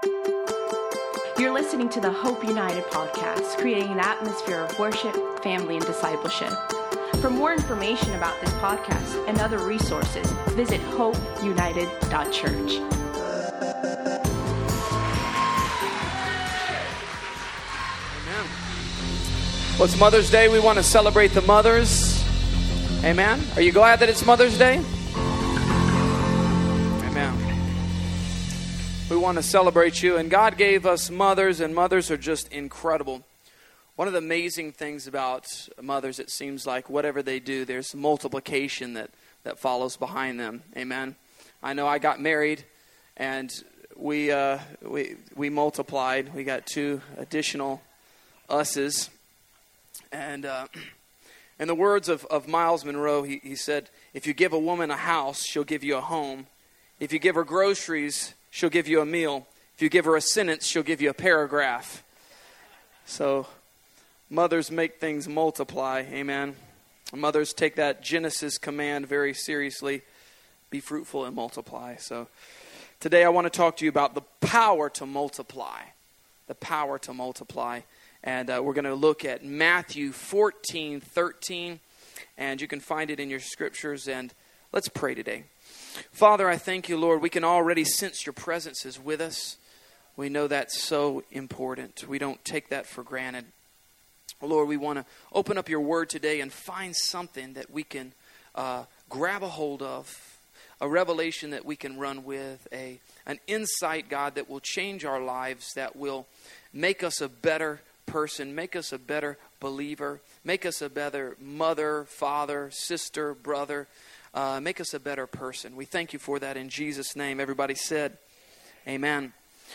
You're listening to the Hope United podcast, creating an atmosphere of worship, family, and discipleship. For more information about this podcast and other resources, visit hopeunited.church. Amen. Well, it's Mother's Day. We want to celebrate the mothers. Amen. Are you glad that it's Mother's Day? Amen. We want to celebrate you. And God gave us mothers, and mothers are just incredible. One of the amazing things about mothers, it seems like whatever they do, there's multiplication that follows behind them. Amen. I know I got married, and we multiplied. We got 2 additional us's. And in the words of Miles Monroe, he said, if you give a woman a house, she'll give you a home. If you give her groceries, she'll give you a meal. If you give her a sentence, she'll give you a paragraph. So mothers make things multiply. Amen. Mothers take that Genesis command very seriously. Be fruitful and multiply. So today I want to talk to you about the power to multiply. The power to multiply. And we're going to look at Matthew 14:13. And you can find it in your scriptures. And let's pray today. Father, I thank you, Lord. We can already sense your presence is with us. We know that's so important. We don't take that for granted. Lord, we want to open up your word today and find something that we can grab a hold of, a revelation that we can run with, an insight, God, that will change our lives, that will make us a better person, make us a better believer, make us a better mother, father, sister, brother, make us a better person. We thank you for that in Jesus' name. Everybody said, amen.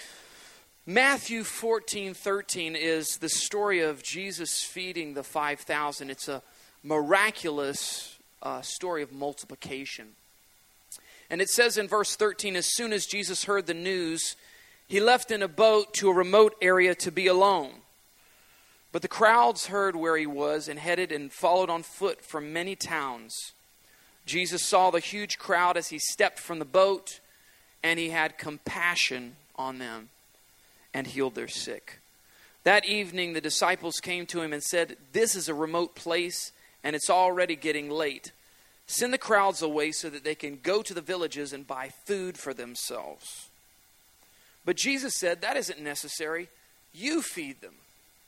Matthew 14:13 is the story of Jesus feeding the 5,000. It's a miraculous story of multiplication. And it says in verse 13, as soon as Jesus heard the news, he left in a boat to a remote area to be alone. But the crowds heard where he was and headed and followed on foot from many towns. Jesus saw the huge crowd as he stepped from the boat, and he had compassion on them and healed their sick. That evening, the disciples came to him and said, this is a remote place, and it's already getting late. Send the crowds away so that they can go to the villages and buy food for themselves. But Jesus said, that isn't necessary. You feed them.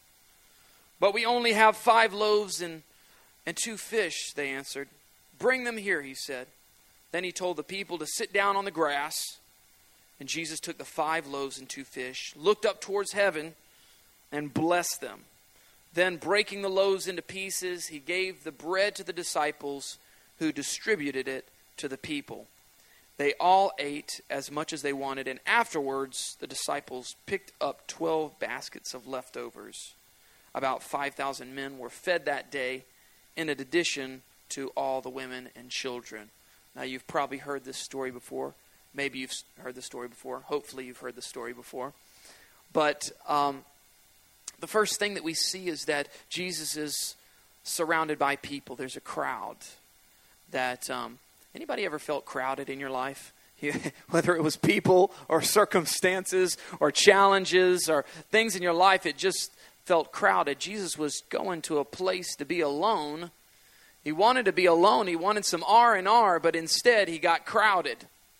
But we only have 5 loaves and 2 fish, they answered. Bring them here, he said. Then he told the people to sit down on the grass. And Jesus took the 5 loaves and 2 fish, looked up towards heaven, and blessed them. Then breaking the loaves into pieces, he gave the bread to the disciples, who distributed it to the people. They all ate as much as they wanted, and afterwards the disciples picked up 12 baskets of leftovers. About 5,000 men were fed that day, in addition to all the women and children. Now, you've probably heard this story before. Maybe you've heard the story before. Hopefully you've heard the story before. But the first thing that we see is that Jesus is surrounded by people. There's a crowd. That anybody ever felt crowded in your life? Whether it was people or circumstances or challenges or things in your life, it just felt crowded. Jesus was going to a place to be alone. He wanted to be alone. He wanted some R&R, but instead he got crowded.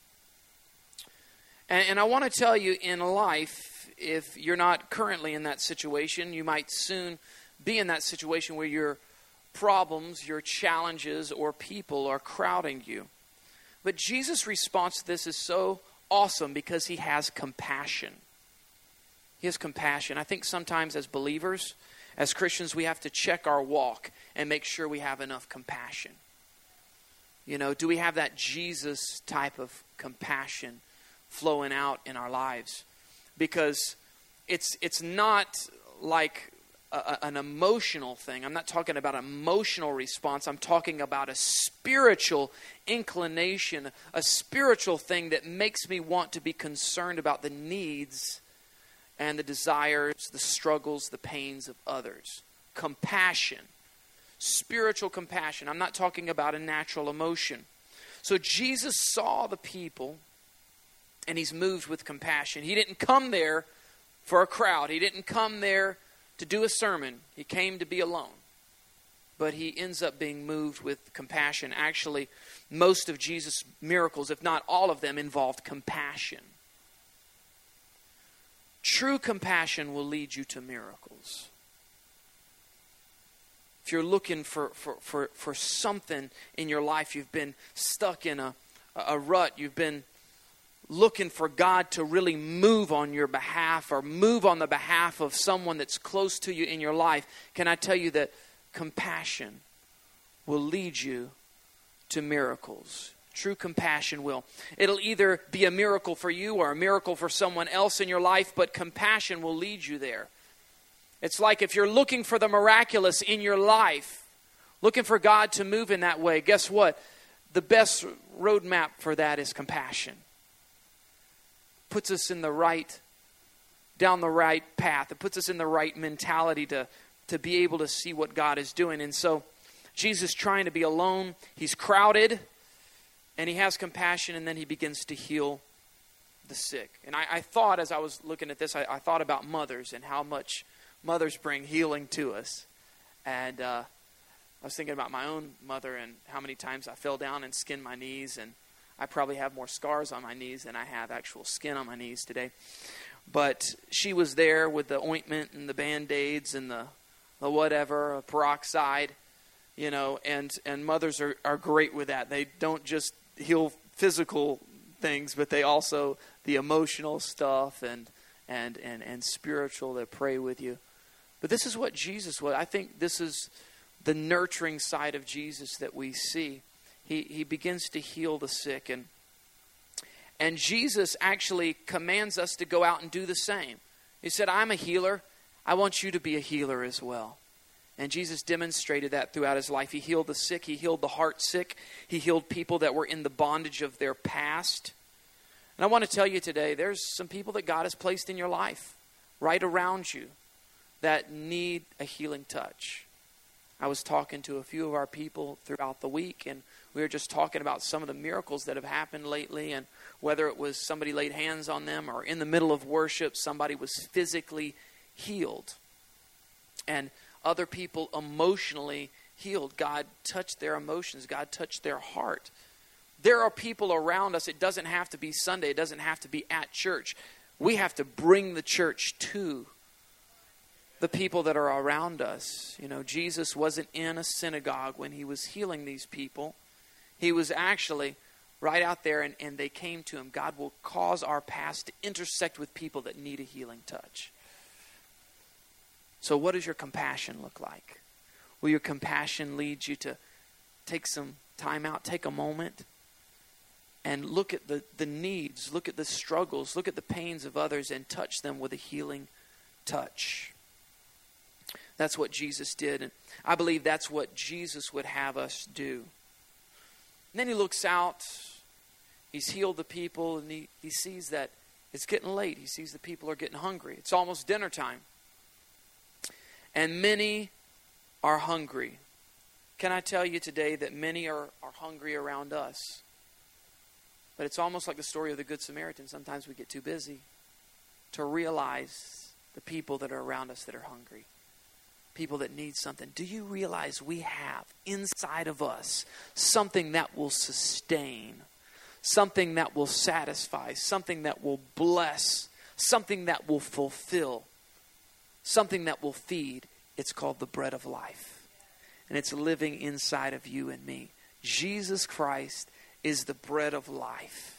And I want to tell you, in life, if you're not currently in that situation, you might soon be in that situation where your problems, your challenges, or people are crowding you. But Jesus' response to this is so awesome because he has compassion. He has compassion. I think sometimes as believers, as Christians, we have to check our walk and make sure we have enough compassion. You know, do we have that Jesus type of compassion flowing out in our lives? Because it's not like an emotional thing. I'm not talking about an emotional response. I'm talking about a spiritual inclination, a spiritual thing that makes me want to be concerned about the needs and the desires, the struggles, the pains of others. Compassion. Spiritual compassion. I'm not talking about a natural emotion. So Jesus saw the people and he's moved with compassion. He didn't come there for a crowd. He didn't come there to do a sermon. He came to be alone. But he ends up being moved with compassion. Actually, most of Jesus' miracles, if not all of them, involved compassion. True compassion will lead you to miracles. If you're looking for something in your life, you've been stuck in a rut, you've been looking for God to really move on your behalf or move on the behalf of someone that's close to you in your life, can I tell you that compassion will lead you to miracles. True compassion will. It'll either be a miracle for you or a miracle for someone else in your life, but compassion will lead you there. It's like if you're looking for the miraculous in your life, looking for God to move in that way, guess what? The best roadmap for that is compassion. Puts us in the right, down the right path. It puts us in the right mentality to be able to see what God is doing. And so Jesus trying to be alone, he's crowded, and he has compassion, and then he begins to heal the sick. And I thought, as I was looking at this, I thought about mothers and how much mothers bring healing to us. And I was thinking about my own mother and how many times I fell down and skinned my knees, and I probably have more scars on my knees than I have actual skin on my knees today. But she was there with the ointment and the Band-Aids and the whatever, peroxide, and mothers are great with that. They don't just heal physical things, but they also, the emotional stuff and spiritual, they pray with you. But this is what Jesus was. I think this is the nurturing side of Jesus that we see. He begins to heal the sick. And Jesus actually commands us to go out and do the same. He said, I'm a healer. I want you to be a healer as well. And Jesus demonstrated that throughout his life. He healed the sick. He healed the heart sick. He healed people that were in the bondage of their past. And I want to tell you today, there's some people that God has placed in your life, right around you, that need a healing touch. I was talking to a few of our people throughout the week, and we were just talking about some of the miracles that have happened lately, and whether it was somebody laid hands on them or in the middle of worship, somebody was physically healed. And other people emotionally healed. God touched their emotions. God touched their heart. There are people around us. It doesn't have to be Sunday. It doesn't have to be at church. We have to bring the church to the people that are around us. Jesus wasn't in a synagogue when he was healing these people. He was actually right out there, and they came to him. God will cause our paths to intersect with people that need a healing touch. So what does your compassion look like? Will your compassion lead you to take some time out, take a moment, and look at the needs, look at the struggles, look at the pains of others, and touch them with a healing touch? That's what Jesus did, and I believe that's what Jesus would have us do. And then he looks out, he's healed the people, and he sees that it's getting late. He sees the people are getting hungry. It's almost dinner time. And many are hungry. Can I tell you today that many are hungry around us? But it's almost like the story of the Good Samaritan. Sometimes we get too busy to realize the people that are around us that are hungry. People that need something. Do you realize we have inside of us something that will sustain, something that will satisfy, something that will bless, something that will fulfill, something that will feed? It's called the bread of life. And it's living inside of you and me. Jesus Christ is the bread of life.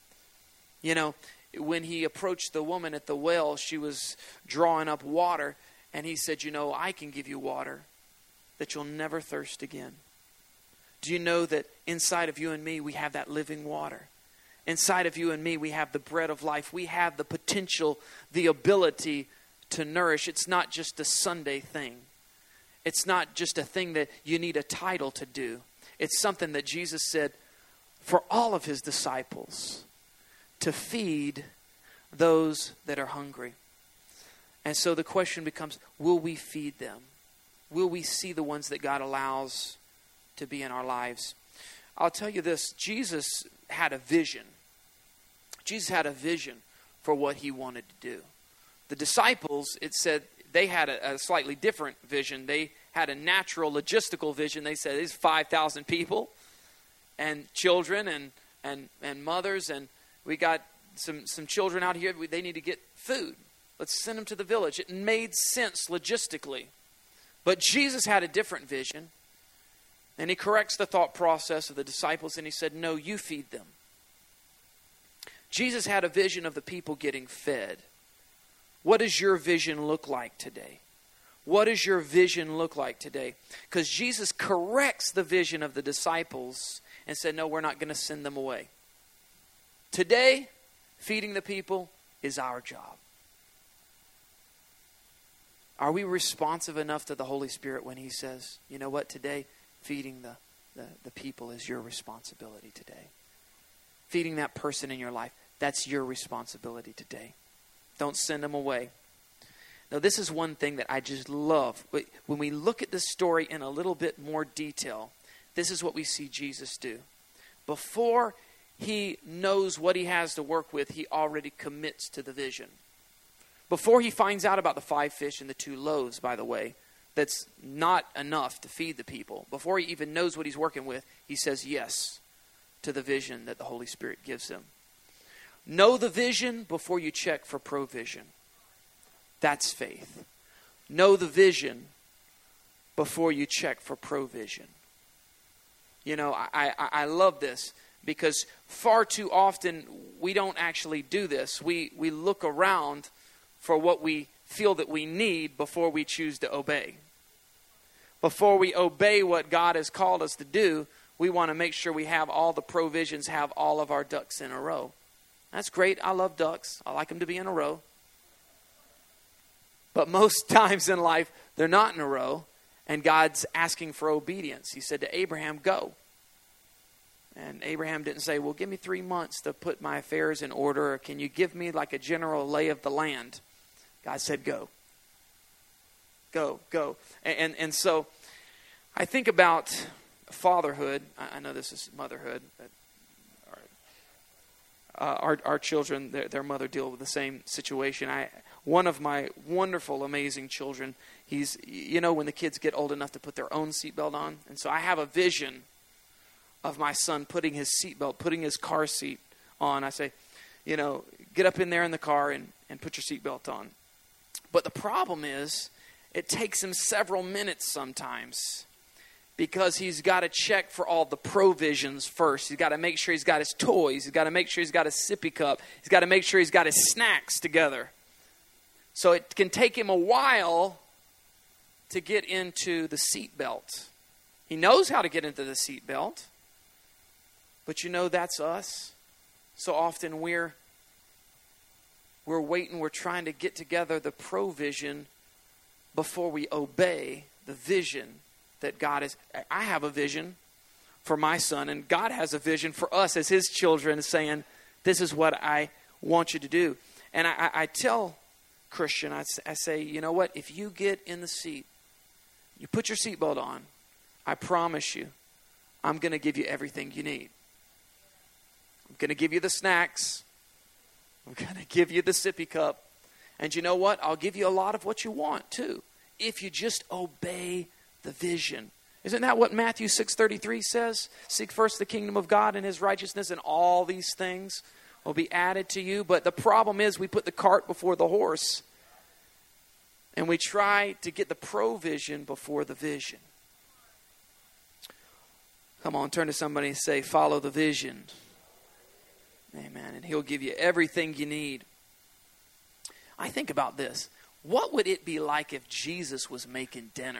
When he approached the woman at the well, she was drawing up water. And he said, I can give you water that you'll never thirst again. Do you know that inside of you and me, we have that living water? Inside of you and me, we have the bread of life. We have the potential, the ability to nourish. It's not just a Sunday thing. It's not just a thing that you need a title to do. It's something that Jesus said for all of his disciples, to feed those that are hungry. And so the question becomes, will we feed them? Will we see the ones that God allows to be in our lives? I'll tell you this, Jesus had a vision. Jesus had a vision for what he wanted to do. The disciples, it said, they had a slightly different vision. They had a natural, logistical vision. They said, there's 5,000 people and children and mothers, and we got some children out here. They need to get food. Let's send them to the village. It made sense logistically. But Jesus had a different vision. And he corrects the thought process of the disciples, and he said, no, you feed them. Jesus had a vision of the people getting fed. What does your vision look like today? What does your vision look like today? Because Jesus corrects the vision of the disciples and said, no, we're not going to send them away. Today, feeding the people is our job. Are we responsive enough to the Holy Spirit when he says, you know what, today, feeding the people is your responsibility today. Feeding that person in your life, that's your responsibility today. Don't send them away. Now, this is one thing that I just love. When we look at this story in a little bit more detail, this is what we see Jesus do. Before he knows what he has to work with, he already commits to the vision. Before he finds out about the 5 fish and the 2 loaves, by the way, that's not enough to feed the people. Before he even knows what he's working with, he says yes to the vision that the Holy Spirit gives him. Know the vision before you check for provision. That's faith. Know the vision before you check for provision. You know, I love this because far too often we don't actually do this. We look around for what we feel that we need before we choose to obey. Before we obey what God has called us to do, we want to make sure we have all the provisions, have all of our ducks in a row. That's great. I love ducks. I like them to be in a row. But most times in life, they're not in a row, and God's asking for obedience. He said to Abraham, go. And Abraham didn't say, well, give me 3 months to put my affairs in order, or can you give me like a general lay of the land? God said, go. Go, go. And so I think about fatherhood. I know this is motherhood, but our children, their mother deal with the same situation. One of my wonderful, amazing children, he's, you know, when the kids get old enough to put their own seatbelt on. And so I have a vision of my son putting his seatbelt, putting his car seat on. I say, you know, get up in there in the car and put your seatbelt on. But the problem is, it takes him several minutes sometimes because he's got to check for all the provisions first. He's got to make sure he's got his toys. He's got to make sure he's got his sippy cup. He's got to make sure he's got his snacks together. So it can take him a while to get into the seatbelt. He knows how to get into the seatbelt. But you know, that's us. So often we're waiting, we're trying to get together the provision before we obey the vision that God is. I have a vision for my son, and God has a vision for us as his children, saying, this is what I want you to do. And I tell Christian, I say, you know what? If you get in the seat, you put your seatbelt on, I promise you, I'm going to give you everything you need. I'm going to give you the snacks. I'm going to give you the sippy cup. And you know what? I'll give you a lot of what you want too, if you just obey the vision. Isn't that what Matthew 6:33 says? Seek first the kingdom of God and his righteousness, and all these things will be added to you. But the problem is we put the cart before the horse, and we try to get the provision before the vision. Come on, turn to somebody and say, follow the vision. Amen. And he'll give you everything you need. I think about this. What would it be like if Jesus was making dinner?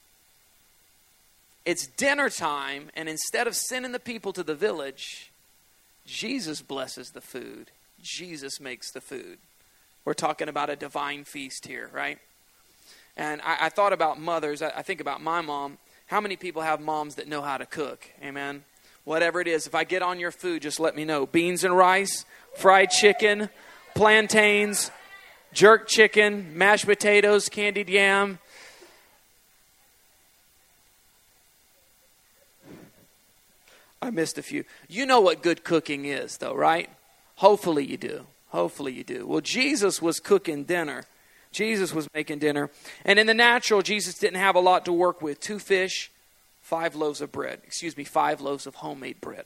It's dinner time, and instead of sending the people to the village, Jesus blesses the food. Jesus makes the food. We're talking about a divine feast here, right? And I thought about mothers. I think about my mom. How many people have moms that know how to cook? Amen. Whatever it is, if I get on your food, just let me know. Beans and rice, fried chicken, plantains, jerk chicken, mashed potatoes, candied yam. I missed a few. You know what good cooking is, though, right? Hopefully you do. Hopefully you do. Well, Jesus was cooking dinner. Jesus was making dinner. And in the natural, Jesus didn't have a lot to work with. 2 fish, 5 loaves of bread. 5 loaves of homemade bread.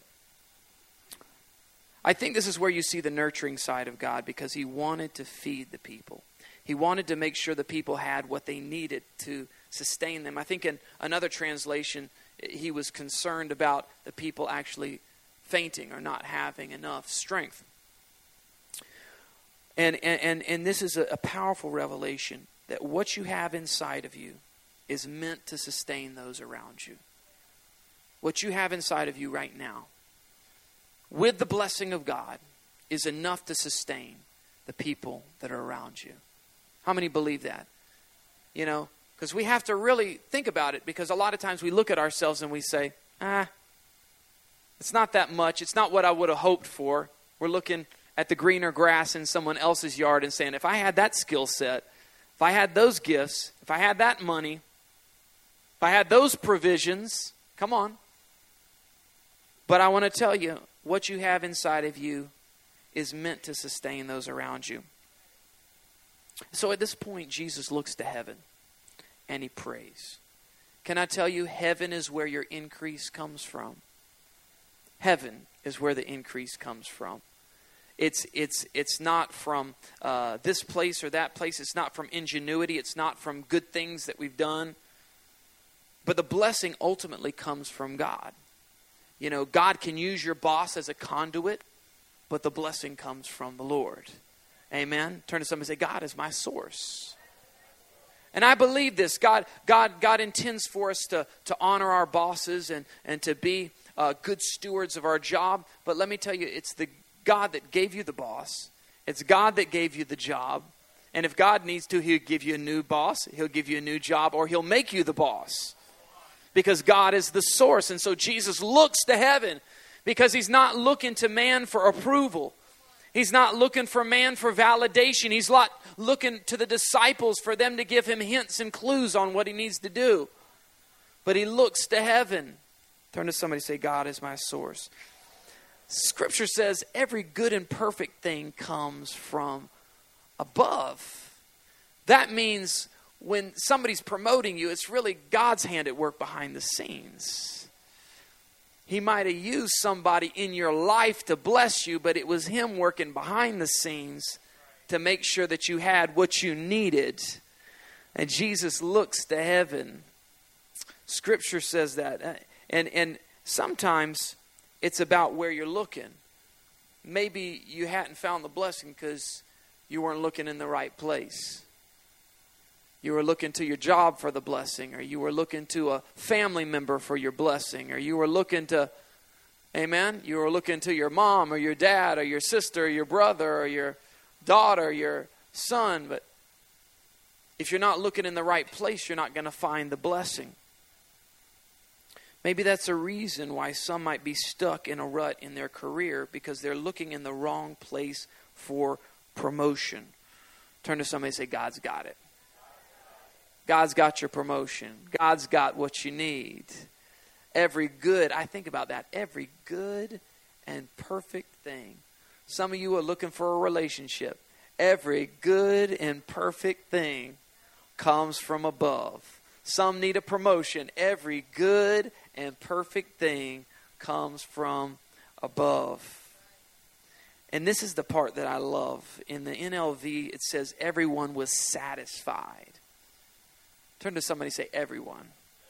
I think this is where you see the nurturing side of God, because he wanted to feed the people. He wanted to make sure the people had what they needed to sustain them. I think in another translation, he was concerned about the people actually fainting or not having enough strength. And this is a powerful revelation that what you have inside of you is meant to sustain those around you. What you have inside of you right now, with the blessing of God, is enough to sustain the people that are around you. How many believe that? You know, because we have to really think about it, because a lot of times we look at ourselves and we say, it's not that much. It's not what I would have hoped for. We're looking at the greener grass in someone else's yard and saying, if I had that skill set, if I had those gifts, if I had that money, if I had those provisions, come on. But I want to tell you, what you have inside of you is meant to sustain those around you. So at this point, Jesus looks to heaven and he prays. Can I tell you, heaven is where your increase comes from. Heaven is where the increase comes from. It's not from this place or that place. It's not from ingenuity. It's not from good things that we've done. But the blessing ultimately comes from God. You know, God can use your boss as a conduit, but the blessing comes from the Lord. Amen? Turn to somebody and say, God is my source. And I believe this. God intends for us to honor our bosses and to be good stewards of our job. But let me tell you, it's the God that gave you the boss. It's God that gave you the job. And if God needs to, he'll give you a new boss. He'll give you a new job, or he'll make you the boss. Because God is the source. And so Jesus looks to heaven, because he's not looking to man for approval. He's not looking for man for validation. He's not looking to the disciples for them to give him hints and clues on what he needs to do. But he looks to heaven. Turn to somebody and say, God is my source. Scripture says every good and perfect thing comes from above. That means when somebody's promoting you, it's really God's hand at work behind the scenes. He might have used somebody in your life to bless you, but it was him working behind the scenes to make sure that you had what you needed. And Jesus looks to heaven. Scripture says that. And sometimes it's about where you're looking. Maybe you hadn't found the blessing because you weren't looking in the right place. You were looking to your job for the blessing, or you were looking to a family member for your blessing, or you were looking to, amen, you were looking to your mom or your dad or your sister or your brother or your daughter or your son. But if you're not looking in the right place, you're not going to find the blessing. Maybe that's a reason why some might be stuck in a rut in their career, because they're looking in the wrong place for promotion. Turn to somebody and say, God's got it. God's got your promotion. God's got what you need. Every good, I think about that, every good and perfect thing. Some of you are looking for a relationship. Every good and perfect thing comes from above. Some need a promotion. Every good and perfect thing comes from above. And this is the part that I love. In the NLV, it says everyone was satisfied. Turn to somebody and say, everyone.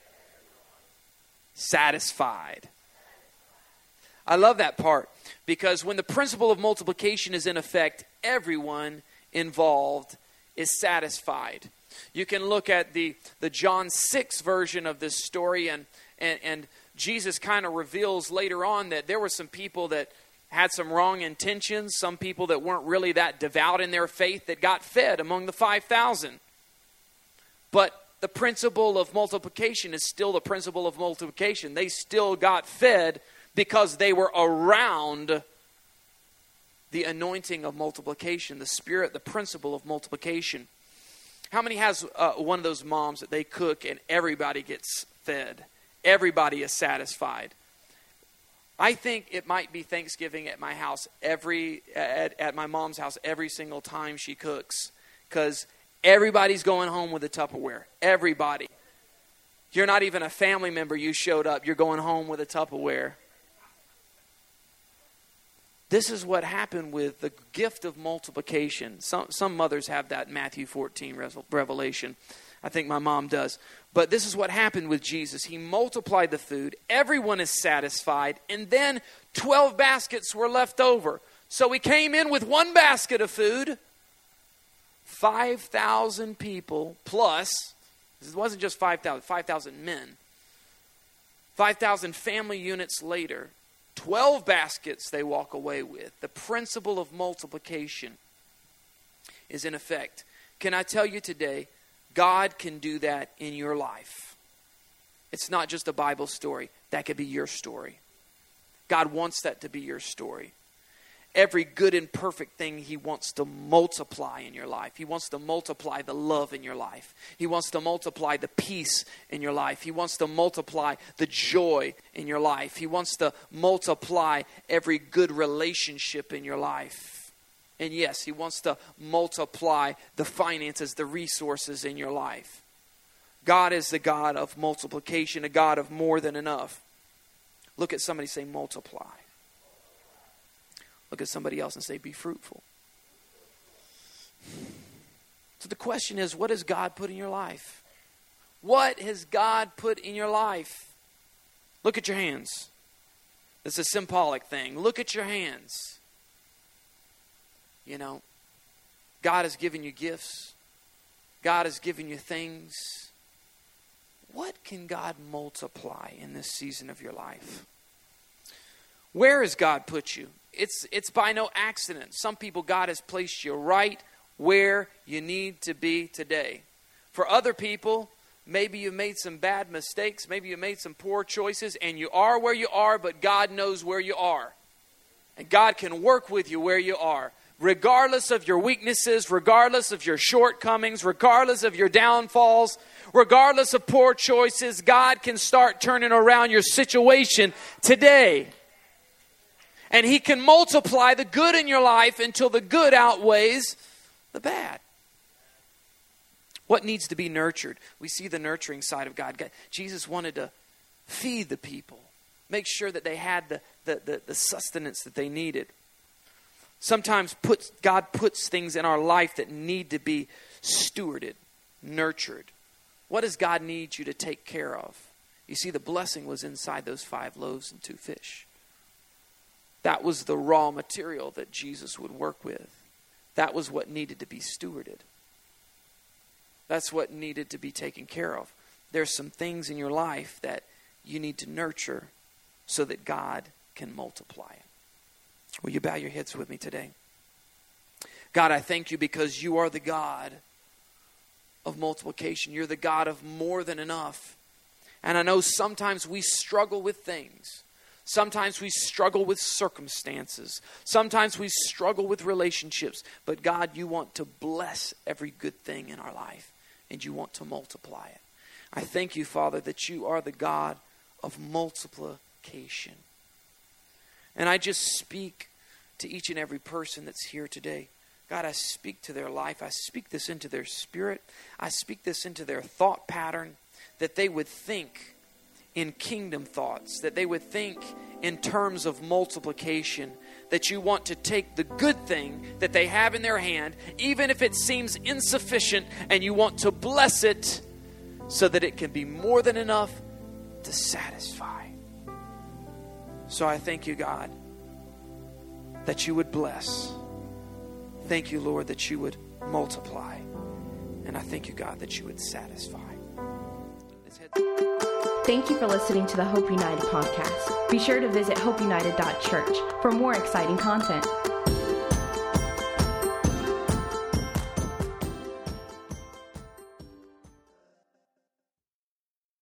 Satisfied. I love that part, because when the principle of multiplication is in effect, everyone involved is satisfied. You can look at the John 6 version of this story, and Jesus kind of reveals later on that there were some people that had some wrong intentions, some people that weren't really that devout in their faith that got fed among the 5,000. But the principle of multiplication is still the principle of multiplication. They still got fed because they were around the anointing of multiplication, the spirit, the principle of multiplication. How many has one of those moms that they cook and everybody gets fed? Everybody is satisfied. I think it might be Thanksgiving at my house at my mom's house every single time she cooks, because everybody's going home with a Tupperware. Everybody. You're not even a family member. You showed up. You're going home with a Tupperware. This is what happened with the gift of multiplication. Some mothers have that Matthew 14 revelation. I think my mom does. But this is what happened with Jesus. He multiplied the food. Everyone is satisfied. And then 12 baskets were left over. So he came in with one basket of food. 5,000 people plus. It wasn't just 5,000. 5,000 men. 5,000 family units later. 12 baskets they walk away with. The principle of multiplication is in effect. Can I tell you today, God can do that in your life. It's not just a Bible story. That could be your story. God wants that to be your story. Every good and perfect thing He wants to multiply in your life. He wants to multiply the love in your life. He wants to multiply the peace in your life. He wants to multiply the joy in your life. He wants to multiply every good relationship in your life. And yes, He wants to multiply the finances, the resources in your life. God is the God of multiplication, a God of more than enough. Look at somebody, say multiply. Look at somebody else and say, be fruitful. So the question is, what has God put in your life? What has God put in your life? Look at your hands. It's a symbolic thing. Look at your hands. You know, God has given you gifts. God has given you things. What can God multiply in this season of your life? Where has God put you? It's by no accident. Some people, God has placed you right where you need to be today. For other people, maybe you made some bad mistakes. Maybe you made some poor choices, and you are where you are, but God knows where you are. And God can work with you where you are. Regardless of your weaknesses, regardless of your shortcomings, regardless of your downfalls, regardless of poor choices, God can start turning around your situation today. And He can multiply the good in your life until the good outweighs the bad. What needs to be nurtured? We see the nurturing side of God. Jesus wanted to feed the people. Make sure that they had the sustenance that they needed. Sometimes God puts things in our life that need to be stewarded, nurtured. What does God need you to take care of? You see, the blessing was inside those 5 loaves and 2 fish. That was the raw material that Jesus would work with. That was what needed to be stewarded. That's what needed to be taken care of. There's some things in your life that you need to nurture so that God can multiply it. Will you bow your heads with me today? God, I thank you because you are the God of multiplication. You're the God of more than enough. And I know sometimes we struggle with things. Sometimes we struggle with circumstances. Sometimes we struggle with relationships. But God, you want to bless every good thing in our life. And you want to multiply it. I thank you, Father, that you are the God of multiplication. And I just speak to each and every person that's here today. God, I speak to their life. I speak this into their spirit. I speak this into their thought pattern. That they would think in kingdom thoughts, that they would think in terms of multiplication, that you want to take the good thing that they have in their hand, even if it seems insufficient, and you want to bless it so that it can be more than enough to satisfy. So I thank you, God, that you would bless. Thank you, Lord, that you would multiply. And I thank you, God, that you would satisfy. Thank you for listening to the Hope United podcast. Be sure to visit hopeunited.church for more exciting content.